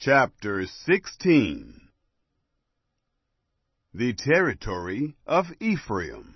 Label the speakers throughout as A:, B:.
A: Chapter 16. The territory of Ephraim.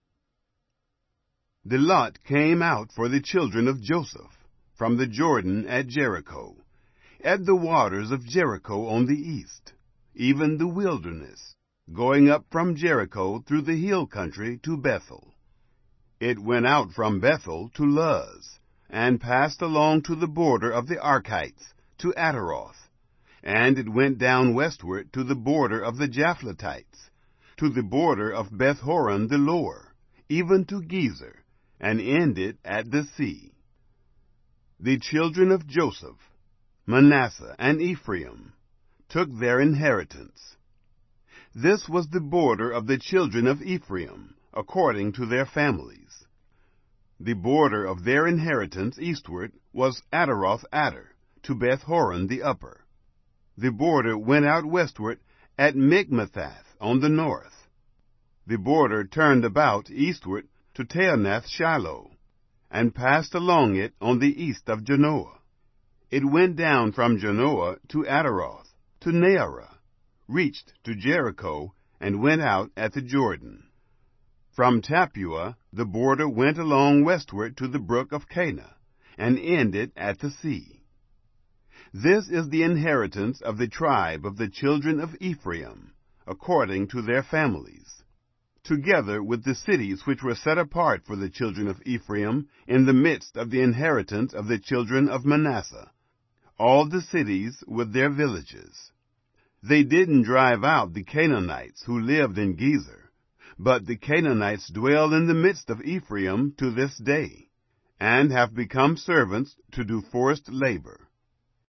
A: The lot came out for the children of Joseph from the Jordan at Jericho, at the waters of Jericho on the east, even the wilderness, going up from Jericho through the hill country to Bethel. It went out from Bethel to Luz, and passed along to the border of the Archites, to Ataroth. And it went down westward to the border of the Japhletites, to the border of Beth-horon the lower, even to Gezer, and ended at the sea. The children of Joseph, Manasseh and Ephraim, took their inheritance. This was the border of the children of Ephraim, according to their families. The border of their inheritance eastward was Ataroth-Adar, to Beth-horon the upper. The border went out westward at Michmethath on the north. The border turned about eastward to Taanath-Shiloh, and passed along it on the east of Janoah. It went down from Janoah to Ataroth, to Naarah, reached to Jericho, and went out at the Jordan. From Tappuah the border went along westward to the brook of Cana, and ended at the sea. This is the inheritance of the tribe of the children of Ephraim, according to their families, together with the cities which were set apart for the children of Ephraim in the midst of the inheritance of the children of Manasseh, all the cities with their villages. They didn't drive out the Canaanites who lived in Gezer, but the Canaanites dwell in the midst of Ephraim to this day, and have become servants to do forced labor.